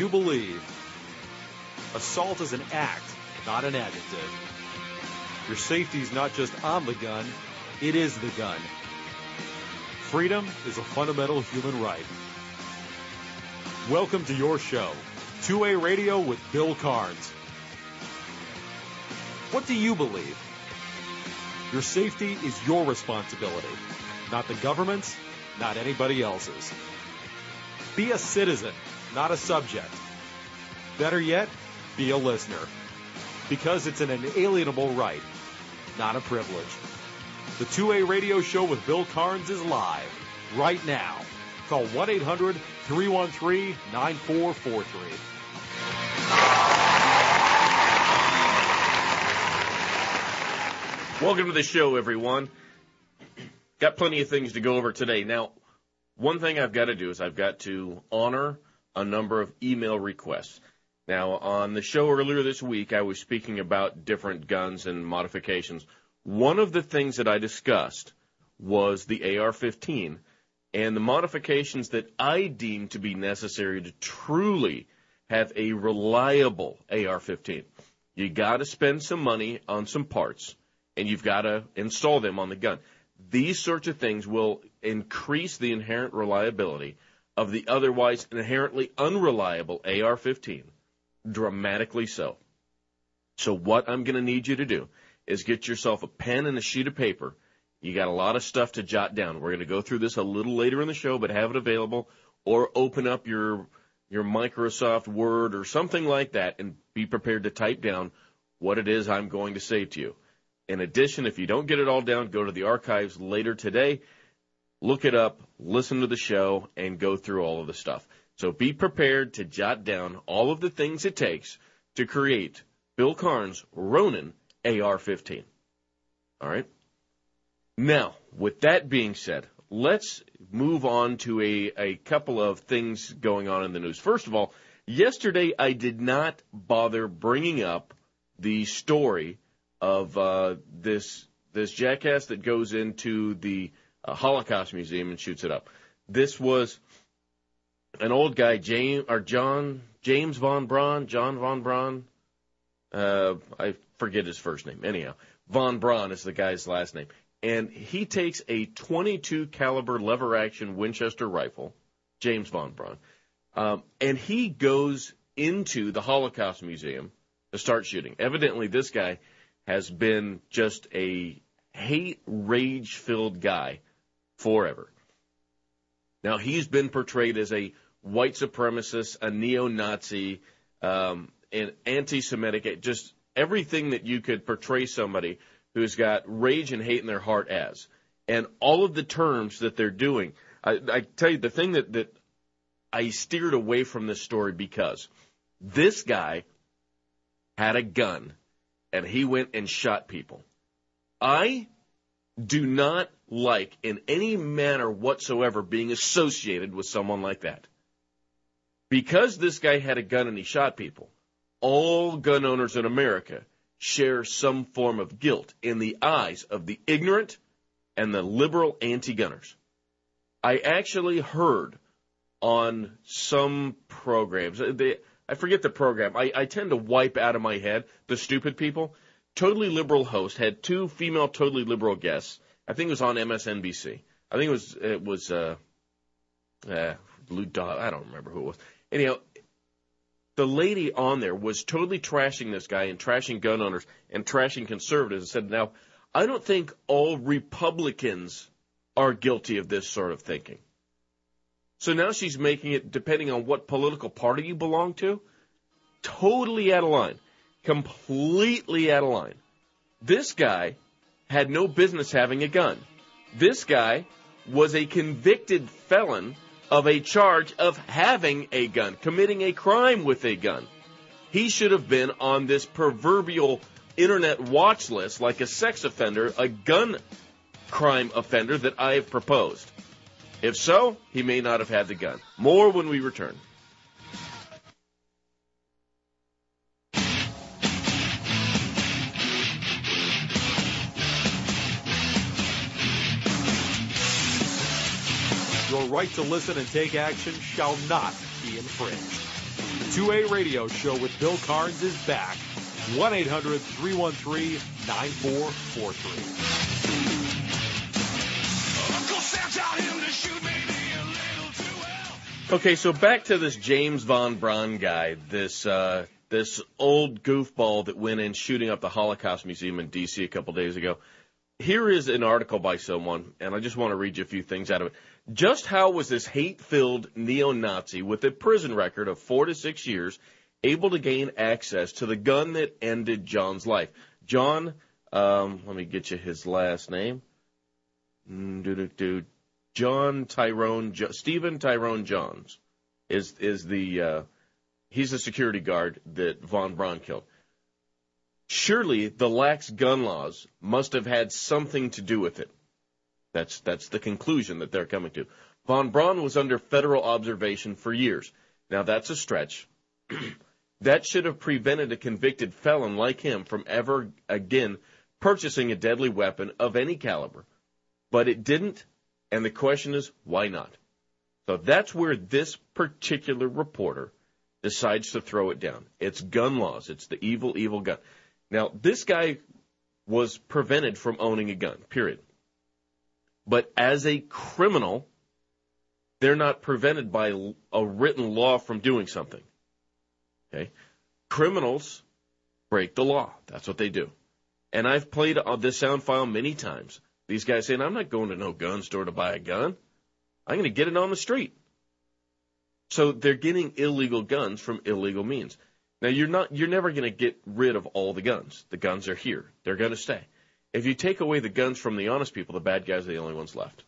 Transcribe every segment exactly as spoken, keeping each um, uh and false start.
you believe? Assault is an act, not an adjective. Your safety is not just on the gun, it is the gun. Freedom is a fundamental human right. Welcome to your show, two A Radio with Bill Carnes. What do you believe? Your safety is your responsibility, not the government's, not anybody else's. Be a citizen, not a subject. Better yet, be a listener, because it's an inalienable right, not a privilege. The two A Radio Show with Bill Carnes is live right now. Call one eight hundred three one three nine four four three. Welcome to the show, everyone. Got plenty of things to go over today. Now, one thing I've got to do is I've got to honor a number of email requests. Now, on the show earlier this week, I was speaking about different guns and modifications. One of the things that I discussed was the A R fifteen and the modifications that I deem to be necessary to truly have a reliable A R fifteen. You got to spend some money on some parts, and you've got to install them on the gun. These sorts of things will increase the inherent reliability of the otherwise inherently unreliable A R fifteen, dramatically so. So what I'm going to need you to do is get yourself a pen and a sheet of paper. You got a lot of stuff to jot down. We're going to go through this a little later in the show, but have it available, or open up your your Microsoft Word or something like that and be prepared to type down what it is I'm going to say to you. In addition, if you don't get it all down, go to the archives later today, look it up, listen to the show, and go through all of the stuff. So be prepared to jot down all of the things it takes to create Bill Carnes' Ronin A R fifteen. All right? Now, with that being said, let's move on to a, a couple of things going on in the news. First of all, yesterday I did not bother bringing up the story of uh, this this jackass that goes into the uh, Holocaust Museum and shoots it up. This was an old guy, James or John James von Braun, John von Braun. Uh, I forget his first name. Anyhow, von Braun is the guy's last name, and he takes a twenty-two caliber lever action Winchester rifle, James von Braun, um, and he goes into the Holocaust Museum to start shooting. Evidently, this guy has been just a hate, rage-filled guy forever. Now, he's been portrayed as a white supremacist, a neo-Nazi, um, an anti-Semitic, just everything that you could portray somebody who's got rage and hate in their heart as. And all of the terms that they're doing, I, I tell you, the thing that, that I steered away from this story because this guy had a gun, and he went and shot people. I do not like in any manner whatsoever being associated with someone like that. Because this guy had a gun and he shot people, all gun owners in America share some form of guilt in the eyes of the ignorant and the liberal anti-gunners. I actually heard on some programs, they, I forget the program. I, I tend to wipe out of my head the stupid people. Totally Liberal host had two female totally liberal guests. I think it was on M S N B C. I think it was it was uh, uh, Lou Dodd. I don't remember who it was. Anyhow, the lady on there was totally trashing this guy and trashing gun owners and trashing conservatives and said, now, I don't think all Republicans are guilty of this sort of thinking. So now she's making it, depending on what political party you belong to, totally out of line, completely out of line. This guy had no business having a gun. This guy was a convicted felon of a charge of having a gun, committing a crime with a gun. He should have been on this proverbial internet watch list like a sex offender, a gun crime offender that I have proposed. If so, he may not have had the gun. More when we return. Your right to listen and take action shall not be infringed. The two A Radio Show with Bill Carnes is back. one eight hundred three one three nine four four three. Okay, so back to this James Von Braun guy, this uh, this old goofball that went in shooting up the Holocaust Museum in D C a couple days ago. Here is an article by someone, and I just want to read you a few things out of it. Just how was this hate-filled neo-Nazi with a prison record of four to six years able to gain access to the gun that ended John's life? John, um, let me get you his last name. Mm, John Tyrone, jo- Stephen Tyrone Johns is is the uh, he's the security guard that Von Braun killed. Surely the lax gun laws must have had something to do with it. That's that's the conclusion that they're coming to. Von Braun was under federal observation for years. Now that's a stretch. That should have prevented a convicted felon like him from ever again purchasing a deadly weapon of any caliber. But it didn't, and the question is, why not? So that's where this particular reporter decides to throw it down. It's gun laws. It's the evil, evil gun. Now, this guy was prevented from owning a gun, period. But as a criminal, they're not prevented by a written law from doing something. Okay? Criminals break the law. That's what they do. And I've played this sound file many times. These guys saying, I'm not going to no gun store to buy a gun. I'm going to get it on the street. So they're getting illegal guns from illegal means. Now, you're not, you're never going to get rid of all the guns. The guns are here. They're going to stay. If you take away the guns from the honest people, the bad guys are the only ones left.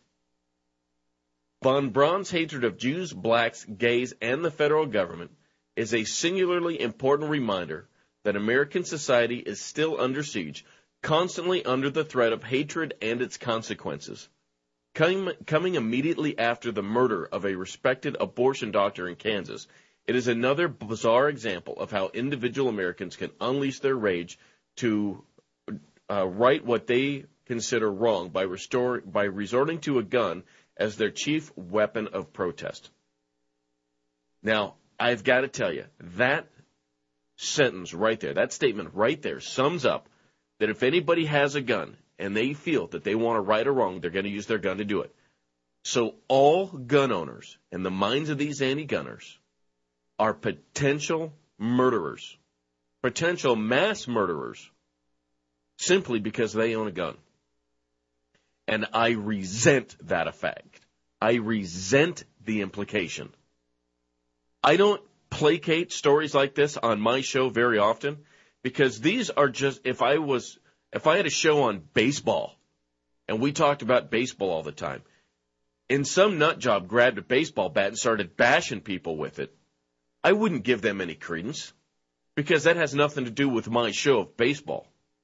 Von Braun's hatred of Jews, blacks, gays, and the federal government is a singularly important reminder that American society is still under siege, constantly under the threat of hatred and its consequences. Coming, coming immediately after the murder of a respected abortion doctor in Kansas, it is another bizarre example of how individual Americans can unleash their rage to uh, right what they consider wrong by, restore, by resorting to a gun as their chief weapon of protest. Now, I've got to tell you, that sentence right there, that statement right there sums up that if anybody has a gun and they feel that they want to right or wrong, they're going to use their gun to do it. So all gun owners, in the minds of these anti-gunners, are potential murderers, potential mass murderers, simply because they own a gun. And I resent that effect. I resent the implication. I don't placate stories like this on my show very often because these are just, if I was, if I had a show on baseball and we talked about baseball all the time, and some nut job grabbed a baseball bat and started bashing people with it, I wouldn't give them any credence because that has nothing to do with my show of baseball.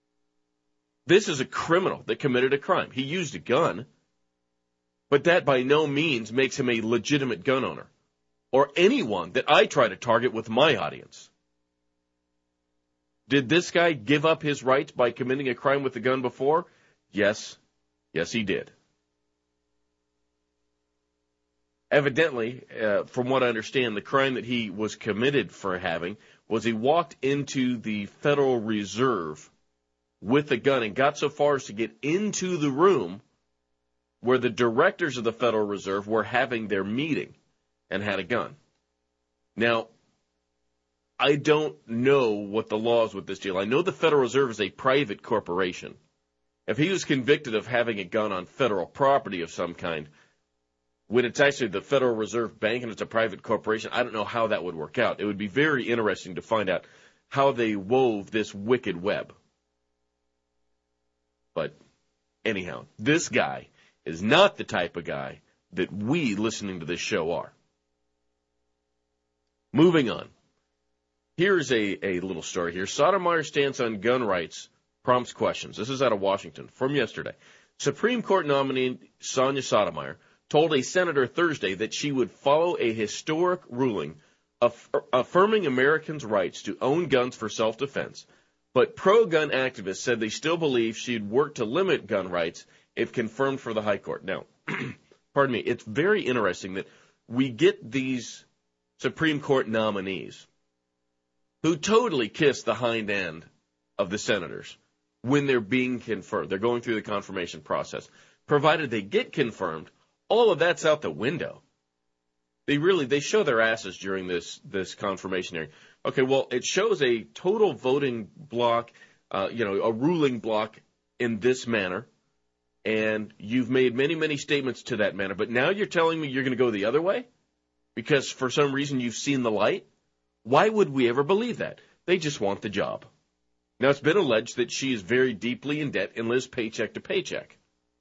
This is a criminal that committed a crime. He used a gun, but that by no means makes him a legitimate gun owner or anyone that I try to target with my audience. Did this guy give up his rights by committing a crime with a gun before? Yes. Yes, he did. Evidently, uh, from what I understand, the crime that he was committed for having was he walked into the Federal Reserve with a gun and got so far as to get into the room where the directors of the Federal Reserve were having their meeting and had a gun. Now, I don't know what the law is with this deal. I know the Federal Reserve is a private corporation. If he was convicted of having a gun on federal property of some kind, when it's actually the Federal Reserve Bank and it's a private corporation, I don't know how that would work out. It would be very interesting to find out how they wove this wicked web. But anyhow, this guy is not the type of guy that we listening to this show are. Moving on. Here's a, a little story here. Sotomayor's stance on gun rights prompts questions. This is out of Washington from yesterday. Supreme Court nominee Sonia Sotomayor told a senator Thursday that she would follow a historic ruling aff- affirming Americans' rights to own guns for self-defense. But pro-gun activists said they still believe she'd work to limit gun rights if confirmed for the high court. Now, pardon me, it's very interesting that we get these Supreme Court nominees, who totally kiss the hind end of the senators when they're being confirmed. They're going through the confirmation process. Provided they get confirmed, all of that's out the window. They really, they show their asses during this, this confirmation hearing. Okay, well, it shows a total voting block, uh, you know, a ruling block in this manner, and you've made many, many statements to that manner, but now you're telling me you're going to go the other way? Because for some reason you've seen the light? Why would we ever believe that? They just want the job. Now, it's been alleged that she is very deeply in debt and lives paycheck to paycheck.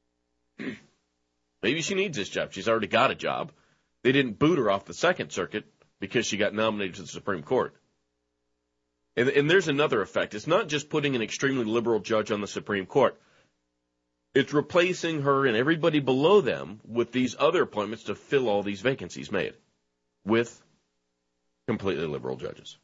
Maybe she needs this job. She's already got a job. They didn't boot her off the Second Circuit because she got nominated to the Supreme Court. And, and there's another effect. It's not just putting an extremely liberal judge on the Supreme Court. It's replacing her and everybody below them with these other appointments to fill all these vacancies made with completely liberal judges.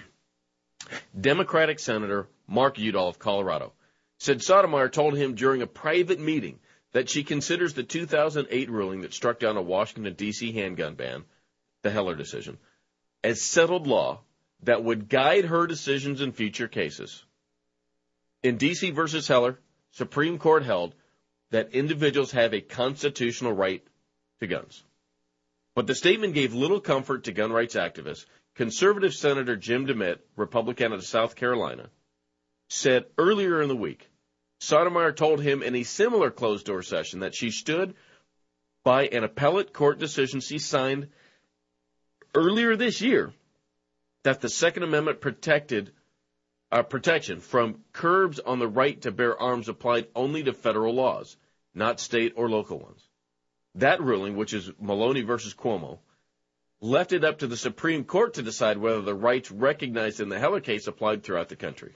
Democratic Senator Mark Udall of Colorado said Sotomayor told him during a private meeting that she considers the two thousand eight ruling that struck down a Washington, D C handgun ban, the Heller decision, as settled law that would guide her decisions in future cases. In D C versus Heller, Supreme Court held that individuals have a constitutional right to guns. But the statement gave little comfort to gun rights activists. Conservative Senator Jim DeMitt, Republican of South Carolina, said earlier in the week, Sotomayor told him in a similar closed-door session that she stood by an appellate court decision she signed earlier this year that the Second Amendment protected uh, protection from curbs on the right to bear arms applied only to federal laws, not state or local ones. That ruling, which is Maloney versus Cuomo, left it up to the Supreme Court to decide whether the rights recognized in the Heller case applied throughout the country.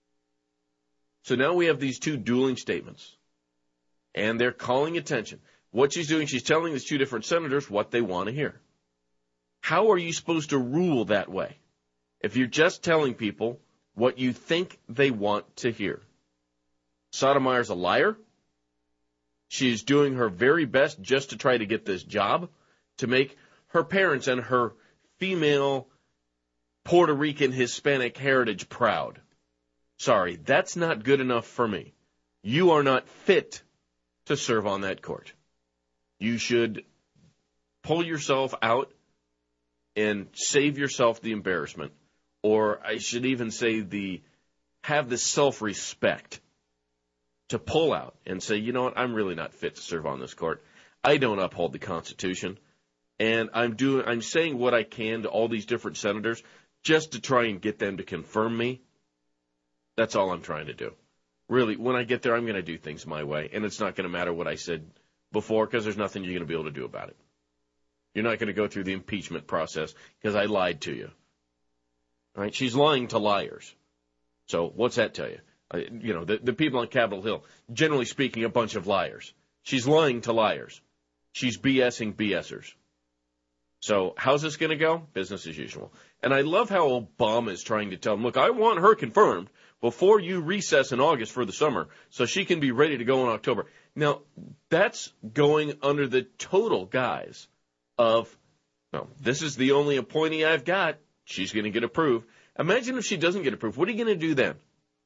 So now we have these two dueling statements, and they're calling attention. What she's doing, she's telling these two different senators what they want to hear. How are you supposed to rule that way if you're just telling people what you think they want to hear? Sotomayor's a liar. She's doing her very best just to try to get this job, to make her parents and her female Puerto Rican Hispanic heritage proud. Sorry, that's not good enough for me. You are not fit to serve on that court. You should pull yourself out and save yourself the embarrassment, or I should even say the have the self-respect to pull out and say, you know what, I'm really not fit to serve on this court. I don't uphold the Constitution, and I'm doing, I'm saying what I can to all these different senators just to try and get them to confirm me. That's all I'm trying to do. Really, when I get there, I'm going to do things my way, and it's not going to matter what I said before because there's nothing you're going to be able to do about it. You're not going to go through the impeachment process because I lied to you. All right? She's lying to liars. So what's that tell you? Uh, you know, the, the people on Capitol Hill, generally speaking, a bunch of liars. She's lying to liars. She's BSing BSers. So how's this going to go? Business as usual. And I love how Obama is trying to tell them, look, I want her confirmed before you recess in August for the summer so she can be ready to go in October. Now, that's going under the total guise of, no, this is the only appointee I've got. She's going to get approved. Imagine if she doesn't get approved. What are you going to do then?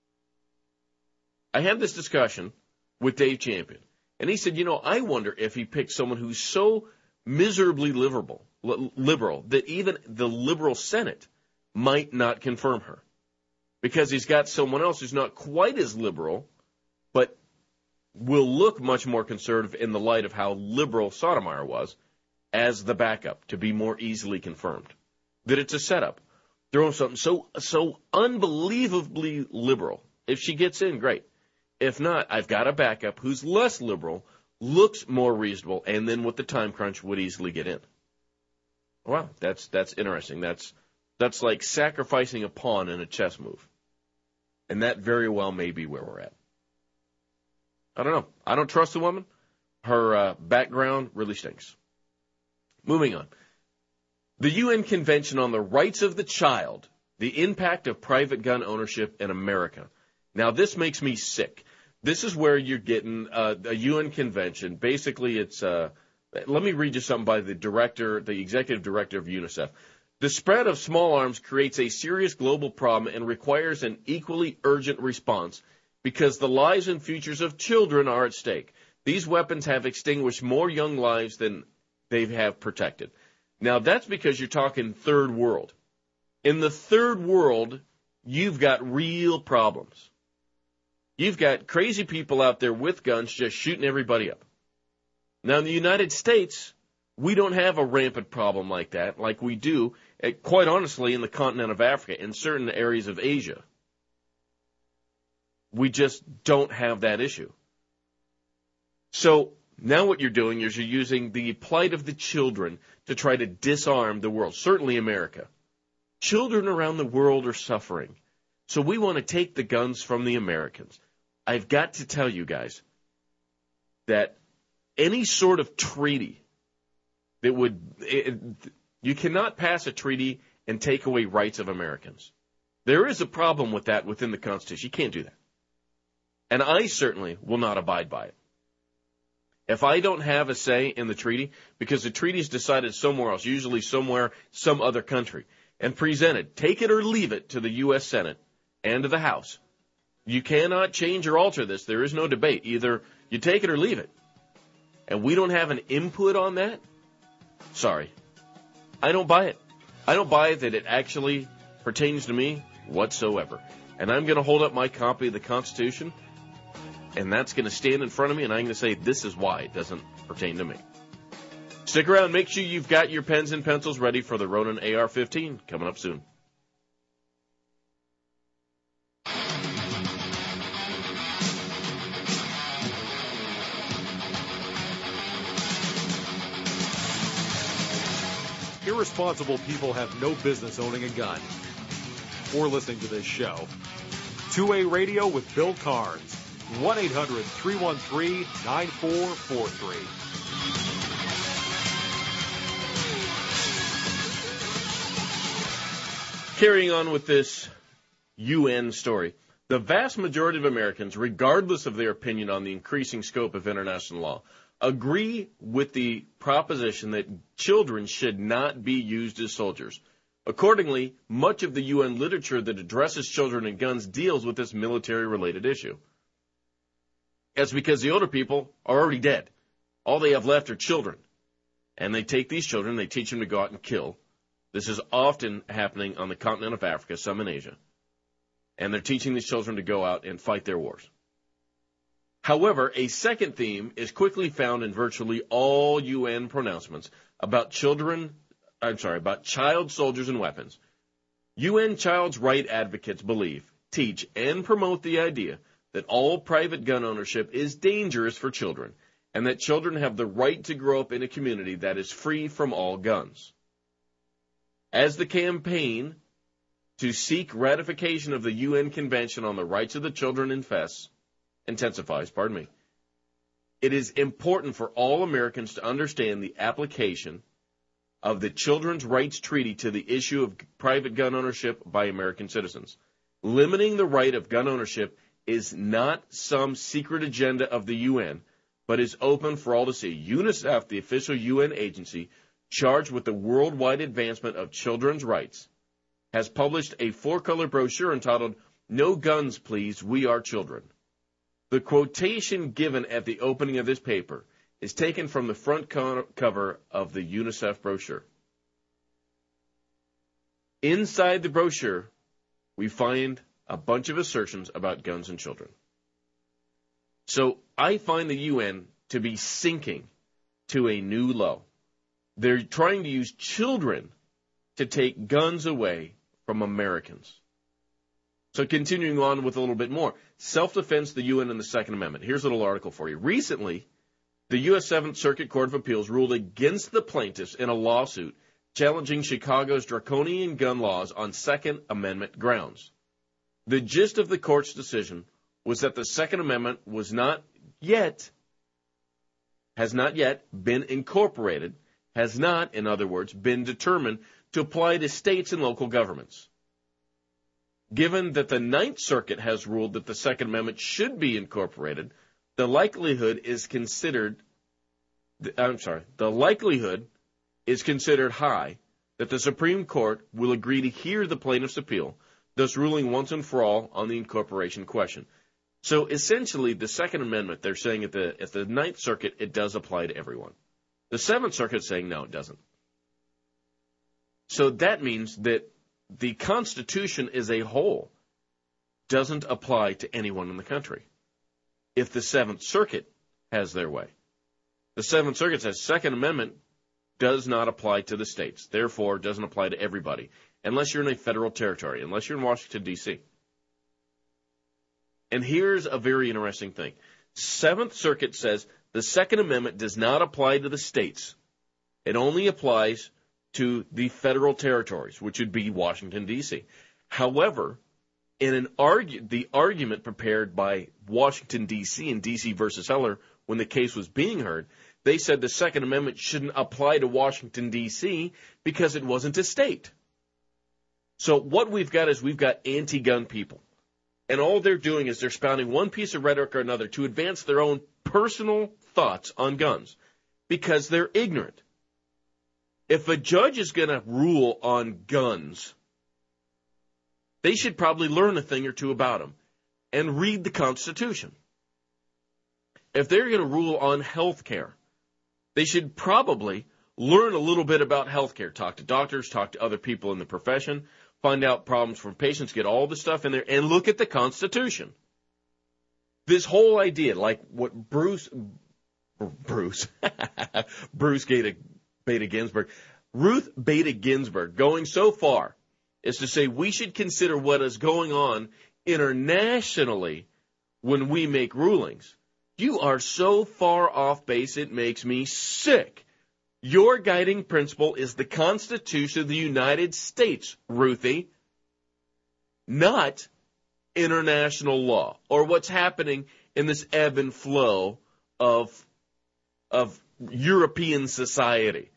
I had this discussion with Dave Champion, and he said, you know, I wonder if he picked someone who's so miserably liberal, liberal that even the liberal Senate might not confirm her because he's got someone else who's not quite as liberal, but will look much more conservative in the light of how liberal Sotomayor was as the backup to be more easily confirmed. That it's a setup. Throw something so so unbelievably liberal. If she gets in, great. If not, I've got a backup who's less liberal, looks more reasonable, and then with the time crunch would easily get in. Wow, that's that's interesting. That's that's like sacrificing a pawn in a chess move. And that very well may be where we're at. I don't know. I don't trust the woman. Her uh, background really stinks. Moving on. The U N Convention on the Rights of the Child, the Impact of Private Gun Ownership in America. Now, this makes me sick. This is where you're getting uh, a U N convention. Basically, it's, uh, let me read you something by the director, the executive director of UNICEF. The spread of small arms creates a serious global problem and requires an equally urgent response because the lives and futures of children are at stake. These weapons have extinguished more young lives than they have protected. Now, that's because you're talking third world. In the third world, you've got real problems. You've got crazy people out there with guns just shooting everybody up. Now, in the United States, we don't have a rampant problem like that, like we do, quite honestly, in the continent of Africa, in certain areas of Asia. We just don't have that issue. So now what you're doing is you're using the plight of the children to try to disarm the world, certainly America. Children around the world are suffering. So we want to take the guns from the Americans. I've got to tell you guys that any sort of treaty that would, it, you cannot pass a treaty and take away rights of Americans. There is a problem with that within the Constitution. You can't do that. And I certainly will not abide by it. If I don't have a say in the treaty, because the treaty is decided somewhere else, usually somewhere, some other country, and presented, take it or leave it to the U S Senate and to the House. You cannot change or alter this. There is no debate. Either you take it or leave it. And we don't have an input on that? Sorry. I don't buy it. I don't buy it that it actually pertains to me whatsoever. And I'm going to hold up my copy of the Constitution, and that's going to stand in front of me, and I'm going to say this is why it doesn't pertain to me. Stick around. Make sure you've got your pens and pencils ready for the Ronin A R fifteen coming up soon. Irresponsible people have no business owning a gun or listening to this show. two A Radio with Bill Carnes. one eight hundred three one three nine four four three. Carrying on with this U N story, the vast majority of Americans, regardless of their opinion on the increasing scope of international law, agree with the proposition that children should not be used as soldiers. Accordingly, much of the U N literature that addresses children and guns deals with this military-related issue. That's because the older people are already dead. All they have left are children. And they take these children, they teach them to go out and kill. This is often happening on the continent of Africa, some in Asia. And they're teaching these children to go out and fight their wars. However, a second theme is quickly found in virtually all U N pronouncements about children, I'm sorry, about child soldiers and weapons. U N child's right advocates believe, teach, and promote the idea that all private gun ownership is dangerous for children, and that children have the right to grow up in a community that is free from all guns. As the campaign to seek ratification of the U N Convention on the Rights of the Children infests, intensifies, pardon me, it is important for all Americans to understand the application of the Children's Rights Treaty to the issue of private gun ownership by American citizens. Limiting the right of gun ownership is not some secret agenda of the U N, but is open for all to see. UNICEF, the official U N agency charged with the worldwide advancement of children's rights, has published a four-color brochure entitled, "No Guns, Please, We Are Children." The quotation given at the opening of this paper is taken from the front co- cover of the UNICEF brochure. Inside the brochure, we find a bunch of assertions about guns and children. So I find the U N to be sinking to a new low. They're trying to use children to take guns away from Americans. So continuing on with a little bit more. Self-defense, the U N, and the Second Amendment. Here's a little article for you. Recently, the U S Seventh Circuit Court of Appeals ruled against the plaintiffs in a lawsuit challenging Chicago's draconian gun laws on Second Amendment grounds. The gist of the court's decision was that the Second Amendment was not yet, has not yet been incorporated, has not, in other words, been determined to apply to states and local governments. Given that the Ninth Circuit has ruled that the Second Amendment should be incorporated, the likelihood is considered, I'm sorry, the likelihood is considered high that the Supreme Court will agree to hear the plaintiff's appeal, thus ruling once and for all on the incorporation question. So essentially, the Second Amendment, they're saying at the at the Ninth Circuit, it does apply to everyone. The Seventh Circuit is saying no, it doesn't. So that means that the Constitution as a whole doesn't apply to anyone in the country if the Seventh Circuit has their way. The Seventh Circuit says Second Amendment does not apply to the states, therefore doesn't apply to everybody, unless you're in a federal territory, unless you're in Washington, D C And here's a very interesting thing. Seventh Circuit says the Second Amendment does not apply to the states. It only applies to the federal territories, which would be Washington, D C However, in an argu- the argument prepared by Washington, D C and D C versus Heller when the case was being heard, they said the Second Amendment shouldn't apply to Washington, D C because it wasn't a state. So what we've got is we've got anti-gun people. And all they're doing is they're spouting one piece of rhetoric or another to advance their own personal thoughts on guns because they're ignorant. If a judge is going to rule on guns, they should probably learn a thing or two about them and read the Constitution. If they're going to rule on health care, they should probably learn a little bit about health care, talk to doctors, talk to other people in the profession, find out problems from patients, get all the stuff in there, and look at the Constitution. This whole idea, like what Bruce, Bruce, Bruce Beta, Beta Ginsburg, Ruth Bader Ginsburg going so far is to say we should consider what is going on internationally when we make rulings. You are so far off base, it makes me sick. Your guiding principle is the Constitution of the United States, Ruthie, not international law or what's happening in this ebb and flow of, of European society.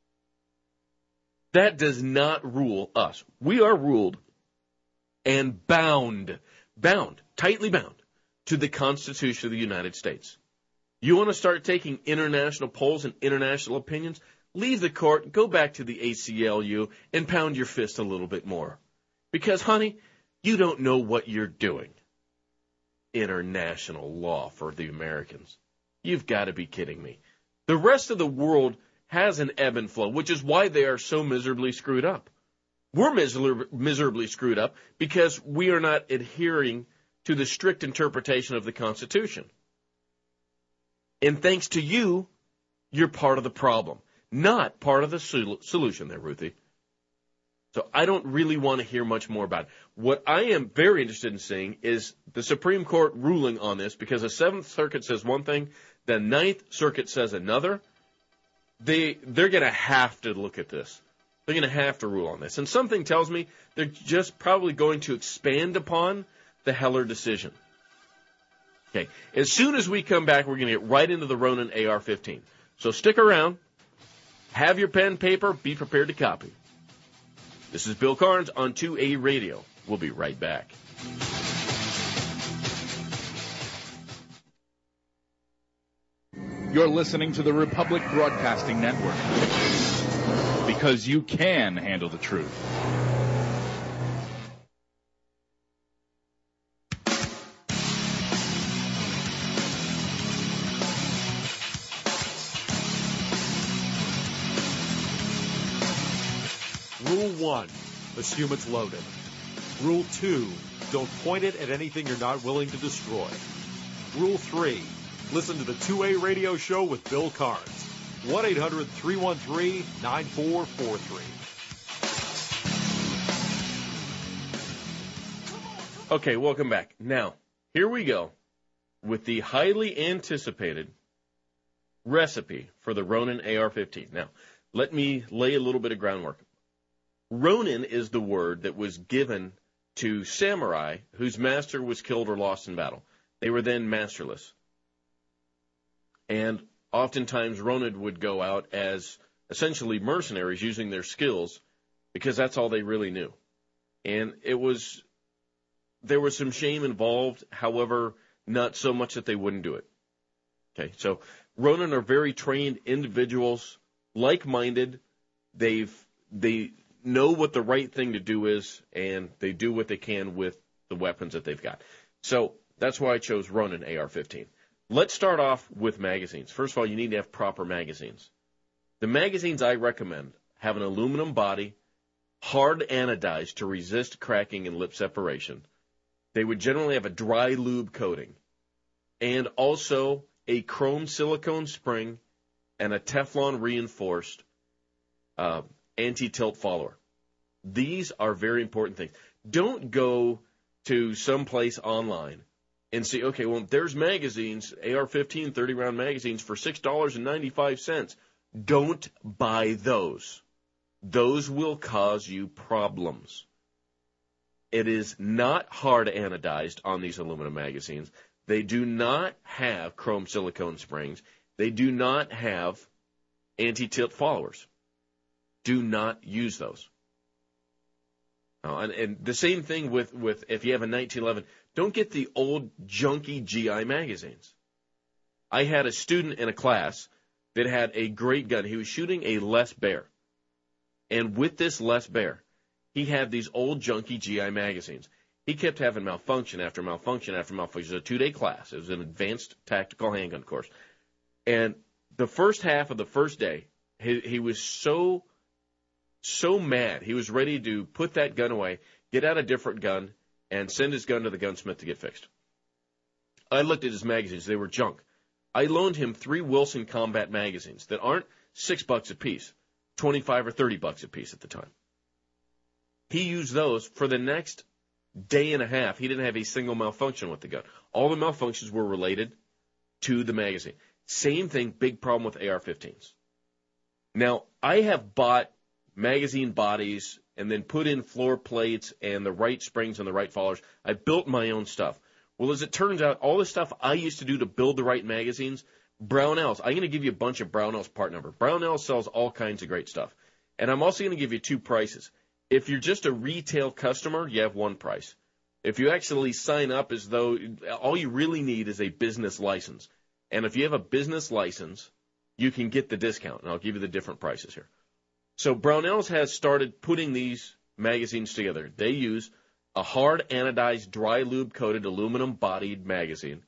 That does not rule us. We are ruled and bound, bound, tightly bound to the Constitution of the United States. You want to start taking international polls and international opinions? Leave the court, go back to the A C L U, and pound your fist a little bit more. Because, honey, you don't know what you're doing. International law for the Americans. You've got to be kidding me. The rest of the world has an ebb and flow, which is why they are so miserably screwed up. We're miser- miserably screwed up because we are not adhering to the strict interpretation of the Constitution. And thanks to you, you're part of the problem, not part of the sol- solution there, Ruthie. So I don't really want to hear much more about it. What I am very interested in seeing is the Supreme Court ruling on this, because the Seventh Circuit says one thing, the Ninth Circuit says another. They, they're going to have to look at this. They're going to have to rule on this. And something tells me they're just probably going to expand upon the Heller decision. Okay, as soon as we come back, we're going to get right into the Ronin A R fifteen. So stick around, have your pen, paper, be prepared to copy. This is Bill Carnes on two A Radio. We'll be right back. You're listening to the Republic Broadcasting Network, because you can handle the truth. Rule one, assume it's loaded. Rule two, don't point it at anything you're not willing to destroy. Rule three, listen to the two A Radio Show with Bill Carnes. one eight hundred three one three nine four four three. Okay, welcome back. Now, here we go with the highly anticipated recipe for the Ronin A R fifteen. Now, let me lay a little bit of groundwork. Ronin is the word that was given to samurai whose master was killed or lost in battle. They were then masterless. And oftentimes Ronin would go out as essentially mercenaries using their skills because that's all they really knew. And it was, there was some shame involved, however, not so much that they wouldn't do it. Okay, so Ronin are very trained individuals, like-minded. They've they know what the right thing to do is, and they do what they can with the weapons that they've got. So that's why I chose Ronin A R fifteen. Let's start off with magazines. First of all, you need to have proper magazines. The magazines I recommend have an aluminum body, hard anodized to resist cracking and lip separation. They would generally have a dry lube coating, and also a chrome silicone spring and a Teflon reinforced uh, anti-tilt follower. These are very important things. Don't go to some place online and see, okay, well, there's magazines, A R fifteen thirty-round magazines for six dollars and ninety-five cents. Don't buy those. Those will cause you problems. It is not hard anodized on these aluminum magazines. They do not have chrome silicone springs. They do not have anti-tilt followers. Do not use those. Oh, and, and the same thing with, with if you have a nineteen eleven, don't get the old junky G I magazines. I had a student in a class that had a great gun. He was shooting a Les Bear. And with this Les Bear, he had these old junky G I magazines. He kept having malfunction after malfunction after malfunction. It was a two-day class. It was an advanced tactical handgun course. And the first half of the first day, he, he was so, so mad. He was ready to put that gun away, get out a different gun, and send his gun to the gunsmith to get fixed. I looked at his magazines. They were junk. I loaned him three Wilson Combat magazines that aren't six bucks a piece, twenty-five or thirty bucks a piece at the time. He used those for the next day and a half. He didn't have a single malfunction with the gun. All the malfunctions were related to the magazine. Same thing, big problem with A R fifteens. Now, I have bought magazine bodies and then put in floor plates and the right springs and the right followers. I built my own stuff. Well, as it turns out, all the stuff I used to do to build the right magazines, Brownells. I'm going to give you a bunch of Brownells part number. Brownells sells all kinds of great stuff. And I'm also going to give you two prices. If you're just a retail customer, you have one price. If you actually sign up as though all you really need is a business license. And if you have a business license, you can get the discount. And I'll give you the different prices here. So Brownells has started putting these magazines together. They use a hard anodized, dry lube-coated, aluminum-bodied magazine,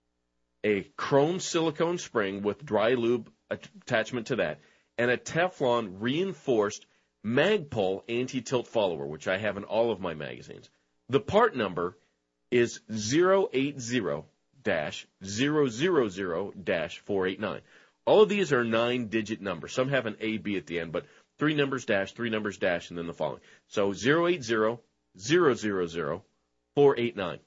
a chrome silicone spring with dry lube attachment to that, and a Teflon reinforced Magpul anti-tilt follower, which I have in all of my magazines. The part number is zero eight zero dash zero zero zero dash four eight nine. All of these are nine-digit numbers. Some have an A, B at the end, but three numbers dash, three numbers dash, and then the following. So zero eight zero zero zero zero four eight nine.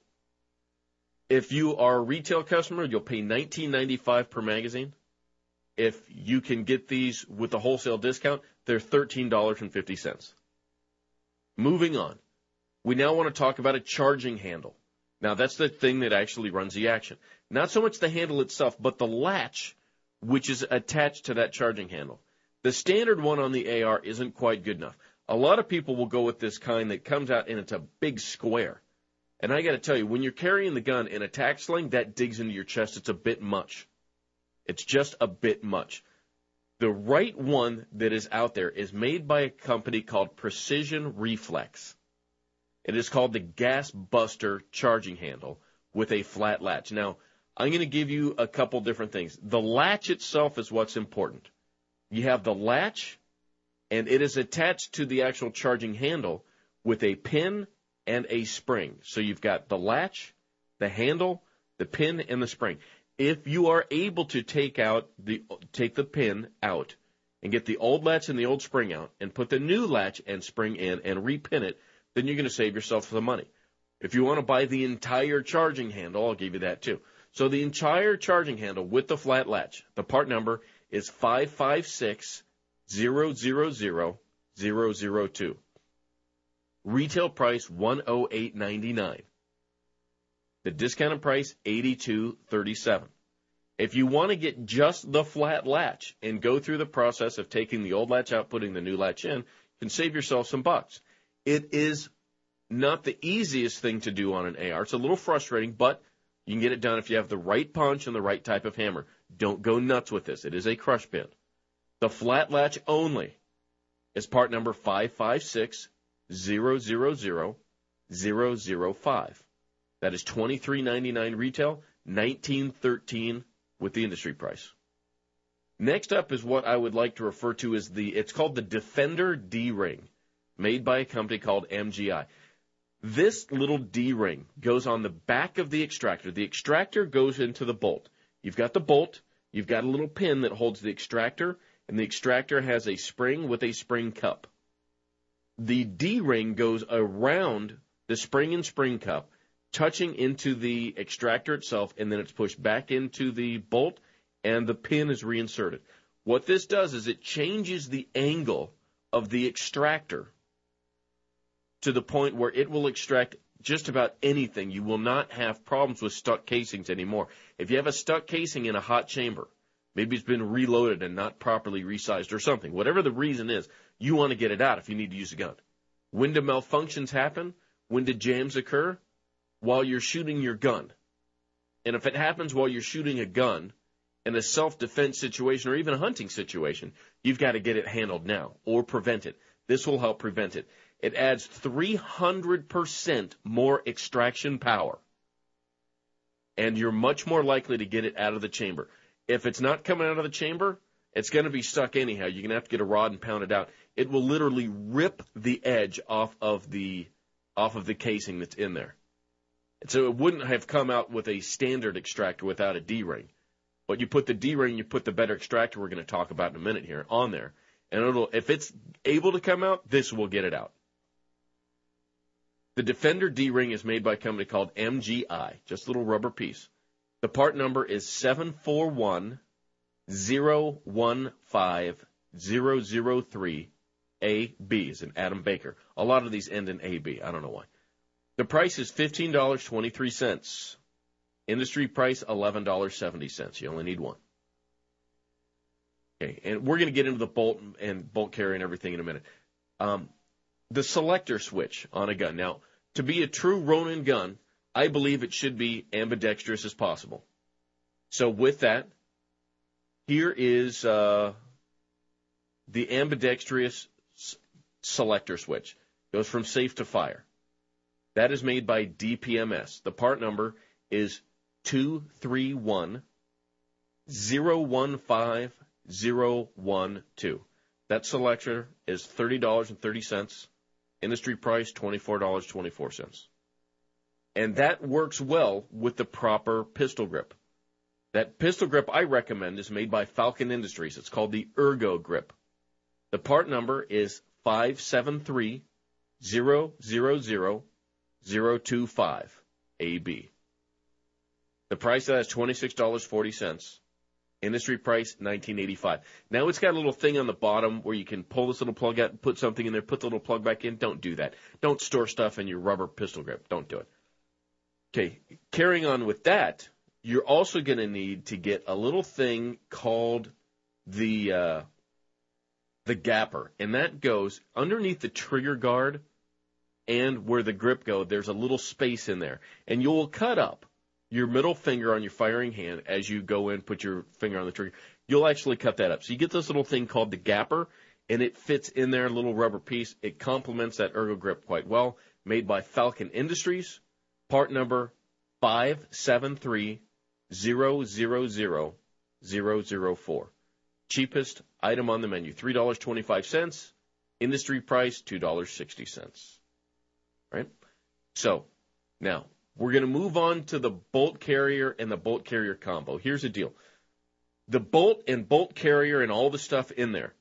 If you are a retail customer, you'll pay nineteen ninety-five per magazine. If you can get these with a wholesale discount, they're thirteen dollars and fifty cents. Moving on. We now want to talk about a charging handle. Now, that's the thing that actually runs the action. Not so much the handle itself, but the latch, which is attached to that charging handle. The standard one on the A R isn't quite good enough. A lot of people will go with this kind that comes out and it's a big square. And I got to tell you, when you're carrying the gun in a tack sling, that digs into your chest. It's a bit much. It's just a bit much. The right one that is out there is made by a company called Precision Reflex. It is called the Gas Buster charging handle with a flat latch. Now, I'm going to give you a couple different things. The latch itself is what's important. You have the latch, and it is attached to the actual charging handle with a pin and a spring. So you've got the latch, the handle, the pin, and the spring. If you are able to take out the take the pin out and get the old latch and the old spring out and put the new latch and spring in and repin it, then you're going to save yourself some money. If you want to buy the entire charging handle, I'll give you that too. So the entire charging handle with the flat latch, the part number is five five six zero zero zero zero zero two. Retail price one oh eight ninety-nine. The discounted price eighty-two thirty-seven. If you want to get just the flat latch and go through the process of taking the old latch out, putting the new latch in, you can save yourself some bucks. It is not the easiest thing to do on an A R. It's a little frustrating, but you can get it done if you have the right punch and the right type of hammer. Don't go nuts with this. It is a crush pin. The flat latch only is part number five five six zero zero zero zero zero five. That is twenty-three ninety-nine retail, nineteen thirteen with the industry price. Next up is what I would like to refer to as the, it's called the Defender D-Ring, made by a company called M G I. This little D-ring goes on the back of the extractor. The extractor goes into the bolt. You've got the bolt, you've got a little pin that holds the extractor, and the extractor has a spring with a spring cup. The D-ring goes around the spring and spring cup, touching into the extractor itself, and then it's pushed back into the bolt, and the pin is reinserted. What this does is it changes the angle of the extractor to the point where it will extract just about anything. You will not have problems with stuck casings anymore. If you have a stuck casing in a hot chamber, maybe it's been reloaded and not properly resized or something, whatever the reason is, you want to get it out if you need to use a gun. When do malfunctions happen? When do jams occur? While you're shooting your gun. And if it happens while you're shooting a gun in a self-defense situation or even a hunting situation, you've got to get it handled now or prevent it. This will help prevent it. It adds three hundred percent more extraction power, and you're much more likely to get it out of the chamber. If it's not coming out of the chamber, it's going to be stuck anyhow. You're going to have to get a rod and pound it out. It will literally rip the edge off of the off of the casing that's in there. And so it wouldn't have come out with a standard extractor without a D-ring. But you put the D-ring, you put the better extractor we're going to talk about in a minute here on there. And it'll, if it's able to come out, this will get it out. The Defender D-Ring is made by a company called M G I, just a little rubber piece. The part number is seven four one zero one five zero zero three A B, as in Adam Baker. A lot of these end in A B. I don't know why. The price is fifteen dollars and twenty-three cents. Industry price, eleven dollars and seventy cents. You only need one. Okay, and we're going to get into the bolt and bolt carrier and everything in a minute. Um, the selector switch on a gun. Now, to be a true Ronin gun, I believe it should be ambidextrous as possible. So with that, here is uh, the ambidextrous s- selector switch. Goes from safe to fire. That is made by D P M S. The part number is two three one zero one five zero one two. That selector is thirty dollars and thirty cents. Industry price, twenty-four dollars and twenty-four cents. And that works well with the proper pistol grip. That pistol grip I recommend is made by Falcon Industries. It's called the Ergo Grip. The part number is five seven three zero zero zero zero two five A B. The price of that is twenty-six dollars and forty cents. Industry price, nineteen eighty-five. Now it's got a little thing on the bottom where you can pull this little plug out and put something in there, put the little plug back in. Don't do that. Don't store stuff in your rubber pistol grip. Don't do it. Okay, carrying on with that, you're also going to need to get a little thing called the uh, the gapper, and that goes underneath the trigger guard and where the grip goes. There's a little space in there, and you'll cut up your middle finger on your firing hand as you go in, put your finger on the trigger. You'll actually cut that up. So you get this little thing called the gapper, and it fits in there, a little rubber piece. It complements that Ergo Grip quite well. Made by Falcon Industries, part number five seven three zero zero zero zero zero four. Cheapest item on the menu, three dollars and twenty-five cents. Industry price, two dollars and sixty cents. Right? So, now, we're going to move on to the bolt carrier and the bolt carrier combo. Here's the deal. The bolt and bolt carrier and all the stuff in there,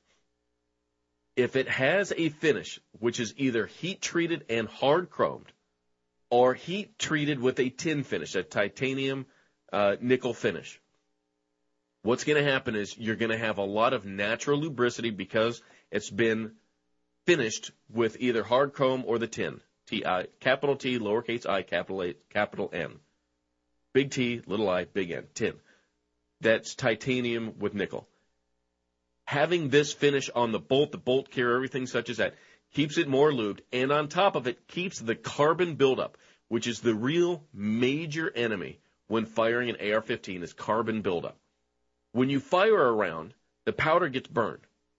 if it has a finish, which is either heat-treated and hard-chromed or heat-treated with a tin finish, a titanium uh, nickel finish, what's going to happen is you're going to have a lot of natural lubricity because it's been finished with either hard chrome or the tin. T I, capital T, lowercase I, capital A, capital N. Big T, little I, big N, tin. That's titanium with nickel. Having this finish on the bolt, the bolt carrier, everything such as that, keeps it more lubed, and on top of it, keeps the carbon buildup, which is the real major enemy when firing an A R fifteen, is carbon buildup. When you fire a round, the powder gets burned.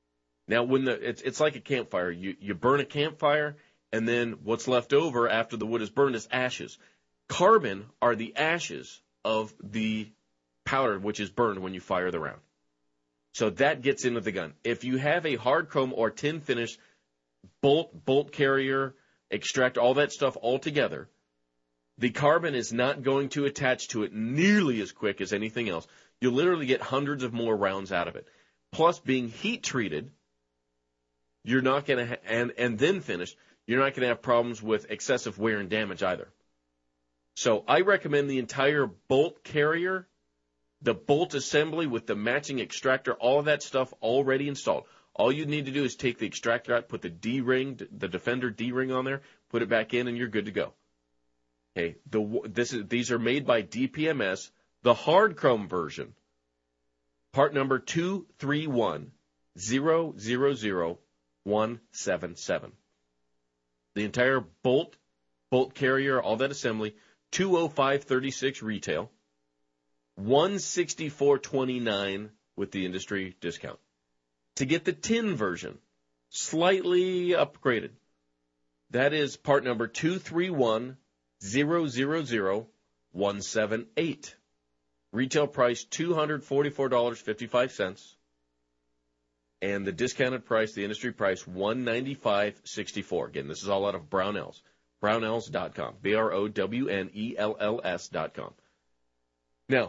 Now, when the it's it's like a campfire. You you burn a campfire, and then what's left over after the wood is burned is ashes. Carbon are the ashes of the powder which is burned when you fire the round. So that gets into the gun. If you have a hard chrome or tin finish bolt, bolt carrier, extract, all that stuff all together, the carbon is not going to attach to it nearly as quick as anything else. You'll literally get hundreds of more rounds out of it. Plus, being heat treated, you're not going to ha- and and then finished, you're not going to have problems with excessive wear and damage either. So I recommend the entire bolt carrier, the bolt assembly with the matching extractor, all of that stuff already installed. All you need to do is take the extractor out, put the D-ring, the Defender D-ring on there, put it back in, and you're good to go. Okay, the this is these are made by D P M S, the hard chrome version. Part number two three one zero zero zero one seven seven. The entire bolt, bolt carrier, all that assembly, two oh five thirty-six retail, one sixty-four twenty-nine with the industry discount. To get the tin version, slightly upgraded, that is part number two three one zero zero zero one seven eight. Retail price two hundred forty-four dollars and fifty-five cents. And the discounted price, the industry price, one hundred ninety-five dollars and sixty-four cents. Again, this is all out of Brownells. Brownells dot com. B R O W N E L L S dot com. Now,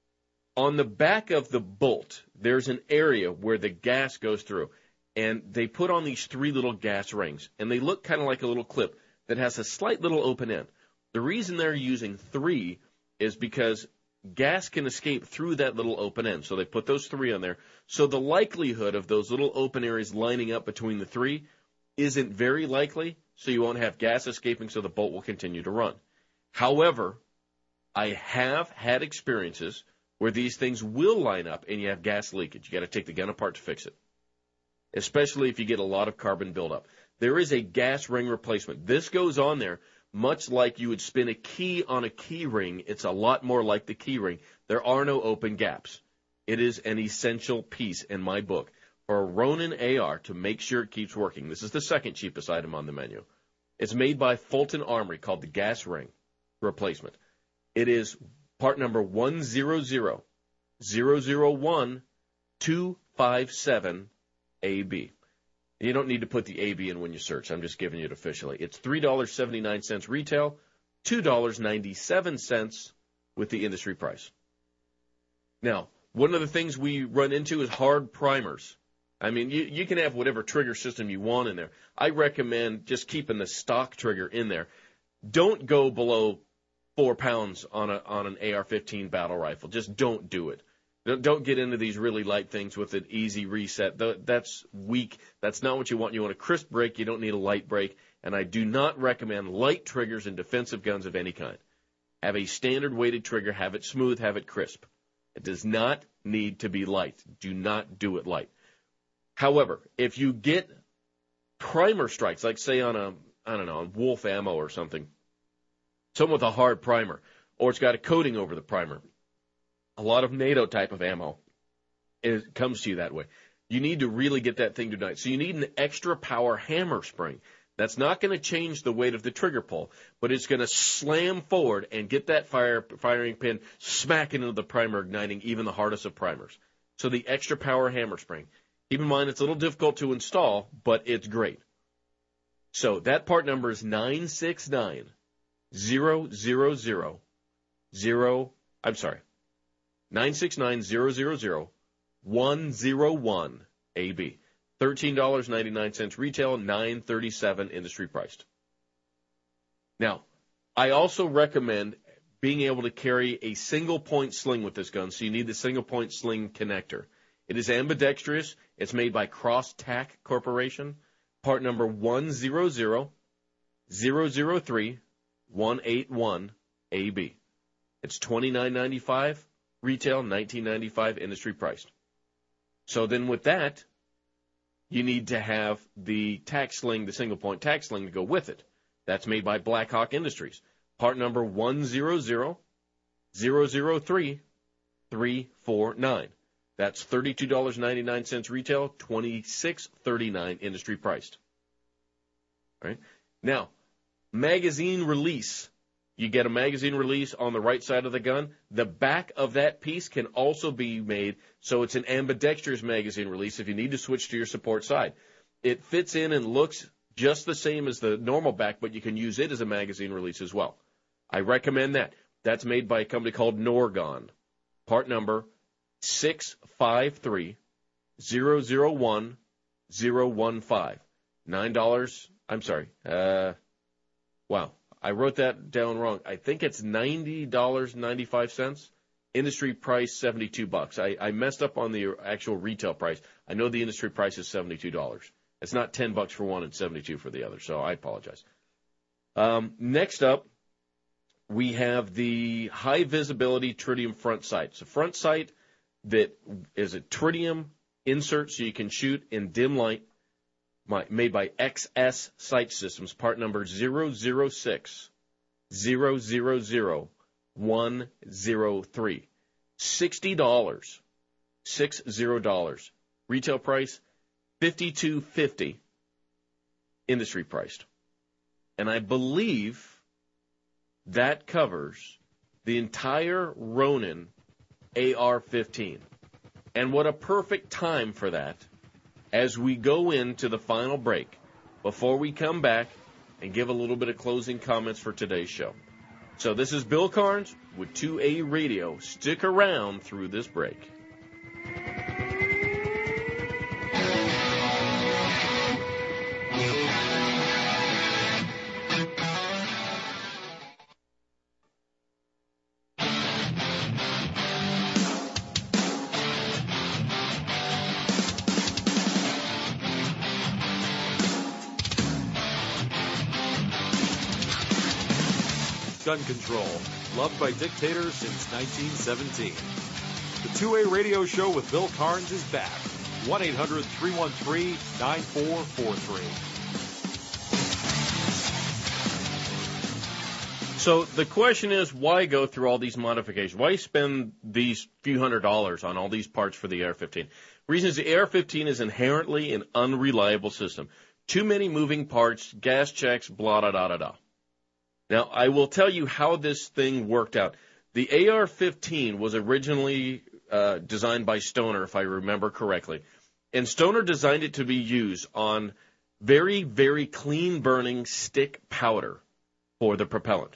on the back of the bolt, there's an area where the gas goes through. And they put on these three little gas rings. And they look kind of like a little clip that has a slight little open end. The reason they're using three is because gas can escape through that little open end. So they put those three on there. So the likelihood of those little open areas lining up between the three isn't very likely, so you won't have gas escaping, so the bolt will continue to run. However, I have had experiences where these things will line up and you have gas leakage. You got to take the gun apart to fix it, especially if you get a lot of carbon buildup. There is a gas ring replacement. This goes on there much like you would spin a key on a key ring. It's a lot more like the key ring. There are no open gaps. It is an essential piece in my book for a Ronin A R to make sure it keeps working. This is the second cheapest item on the menu. It's made by Fulton Armory, called the gas ring replacement. It is part number one zero zero zero zero one two five seven A B. You don't need to put the A B in when you search. I'm just giving you it officially. It's three dollars and seventy-nine cents retail, two dollars and ninety-seven cents with the industry price. Now, one of the things we run into is hard primers. I mean, you, you can have whatever trigger system you want in there. I recommend just keeping the stock trigger in there. Don't go below four pounds on a on an A R fifteen battle rifle. Just don't do it. Don't get into these really light things with an easy reset. That's weak. That's not what you want. You want a crisp break. You don't need a light break. And I do not recommend light triggers in defensive guns of any kind. Have a standard weighted trigger. Have it smooth. Have it crisp. It does not need to be light. Do not do it light. However, if you get primer strikes, like say on a, I don't know, on Wolf ammo or something, something with a hard primer, or it's got a coating over the primer, a lot of NATO type of ammo, it comes to you that way. You need to really get that thing to ignite. So you need an extra power hammer spring. That's not going to change the weight of the trigger pull, but it's going to slam forward and get that fire firing pin smacking into the primer, igniting even the hardest of primers. So the extra power hammer spring. Keep in mind it's a little difficult to install, but it's great. So that part number is nine six nine zero zero zero zero. I'm sorry. nine six nine zero zero zero one zero one A B. thirteen dollars and ninety-nine cents retail, nine dollars and thirty-seven cents industry priced. Now, I also recommend being able to carry a single point sling with this gun, so you need the single point sling connector. It is ambidextrous. It's made by Cross Tack Corporation. Part number one zero zero zero zero three one eight one A B. It's twenty-nine ninety-five. Retail, nineteen ninety-five, industry priced. So then with that, you need to have the tack sling, the single point tack sling to go with it. That's made by Blackhawk Industries. Part number one zero zero zero zero three three four nine. That's thirty-two dollars and ninety-nine cents retail, twenty-six dollars and thirty-nine cents industry priced. All right? Now, magazine release. You get a magazine release on the right side of the gun. The back of that piece can also be made so it's an ambidextrous magazine release if you need to switch to your support side. It fits in and looks just the same as the normal back, but you can use it as a magazine release as well. I recommend that. That's made by a company called Norgon. Part number six five three zero zero one zero one five. nine dollars. I'm sorry. Uh, wow. I wrote that down wrong. I think it's ninety dollars and ninety-five cents. Industry price seventy-two bucks. I, I messed up on the actual retail price. I know the industry price is seventy-two dollars. It's not ten bucks for one and seventy-two for the other, so I apologize. Um, next up, we have the high visibility tritium front sight. It's a front sight that is a tritium insert so you can shoot in dim light, made by X S Sight Systems, part number zero zero six zero zero zero one zero three. sixty dollars. Six zero dollars. Retail price, fifty-two fifty. Industry priced. And I believe that covers the entire Ronin A R fifteen. And what a perfect time for that as we go into the final break, before we come back and give a little bit of closing comments for today's show. So this is Bill Carnes with two A Radio. Stick around through this break. Gun control, loved by dictators since nineteen seventeen. The two A Radio Show with Bill Carnes is back. one eight hundred three one three nine four four three. So the question is, why go through all these modifications? Why spend these few hundred dollars on all these parts for the A R fifteen? Reason is the A R fifteen is inherently an unreliable system. Too many moving parts, gas checks, blah, da, da, da, da. Now, I will tell you how this thing worked out. The A R fifteen was originally uh, designed by Stoner, if I remember correctly. And Stoner designed it to be used on very, very clean-burning stick powder for the propellant.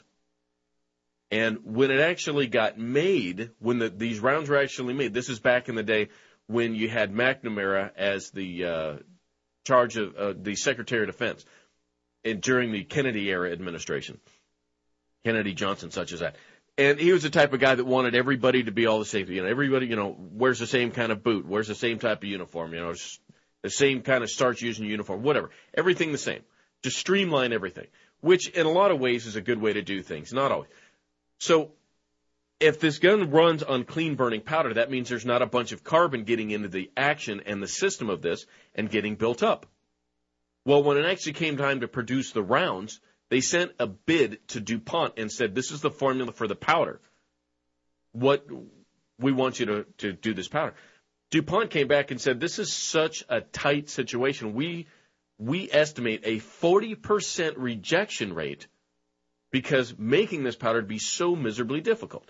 And when it actually got made, when the, these rounds were actually made, this is back in the day when you had McNamara as the uh, charge of uh, the Secretary of Defense and during the Kennedy-era administration. Kennedy, Johnson, such as that. And he was the type of guy that wanted everybody to be all the same. You know, everybody, you know, wears the same kind of boot, wears the same type of uniform, you know, the same kind of starts using uniform, whatever. Everything the same. Just streamline everything, which in a lot of ways is a good way to do things. Not always. So if this gun runs on clean burning powder, that means there's not a bunch of carbon getting into the action and the system of this and getting built up. Well, when it actually came time to produce the rounds, they sent a bid to DuPont and said, this is the formula for the powder. What we want you to, to do this powder. DuPont came back and said, this is such a tight situation. We we estimate a forty percent rejection rate because making this powder would be so miserably difficult.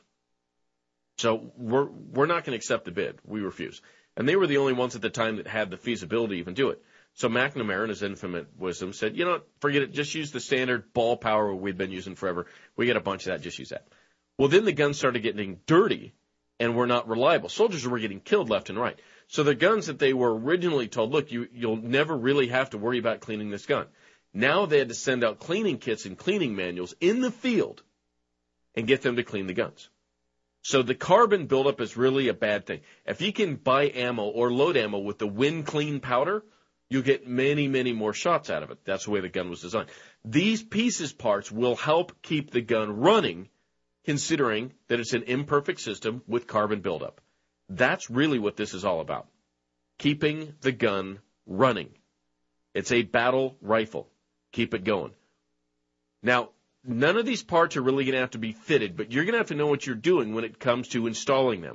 So we're we're not going to accept the bid. We refuse. And they were the only ones at the time that had the feasibility to even do it. So McNamara, in his infinite wisdom, said, you know what, forget it. Just use the standard ball power we've been using forever. We got a bunch of that. Just use that. Well, then the guns started getting dirty and were not reliable. Soldiers were getting killed left and right. So the guns that they were originally told, look, you, you'll never really have to worry about cleaning this gun. Now they had to send out cleaning kits and cleaning manuals in the field and get them to clean the guns. So the carbon buildup is really a bad thing. If you can buy ammo or load ammo with the wind clean powder, you'll get many, many more shots out of it. That's the way the gun was designed. These pieces parts will help keep the gun running, considering that it's an imperfect system with carbon buildup. That's really what this is all about, keeping the gun running. It's a battle rifle. Keep it going. Now, none of these parts are really going to have to be fitted, but you're going to have to know what you're doing when it comes to installing them.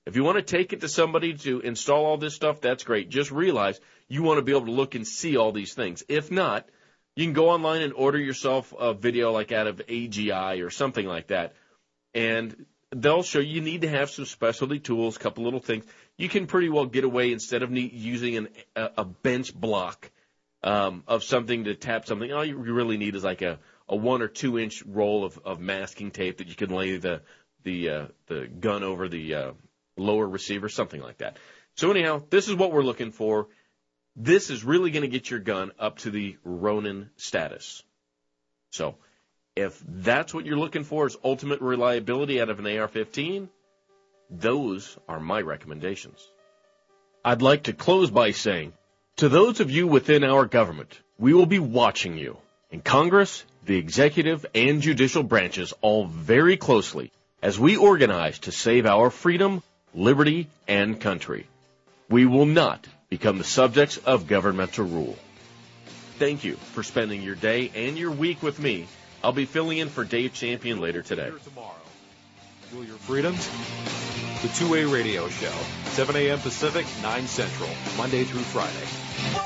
If you want to take it to somebody to install all this stuff, that's great. Just realize you want to be able to look and see all these things. If not, you can go online and order yourself a video like out of A G I or something like that, and they'll show you, you need to have some specialty tools, a couple little things. You can pretty well get away instead of need, using an, a, a bench block um, of something to tap something. All you really need is like a, a one or two inch roll of, of masking tape that you can lay the the uh, the gun over the uh, lower receiver, something like that. So anyhow, this is what we're looking for. This is really going to get your gun up to the Ronin status. So if that's what you're looking for is ultimate reliability out of an A R fifteen, those are my recommendations. I'd like to close by saying, to those of you within our government, we will be watching you. In Congress, the executive and judicial branches all very closely as we organize to save our freedom, liberty, and country. We will not become the subjects of governmental rule. Thank you for spending your day and your week with me. I'll be filling in for Dave Champion later today. Here tomorrow. Feel your freedoms. The two-way radio show, seven a.m. Pacific, nine Central, Monday through Friday.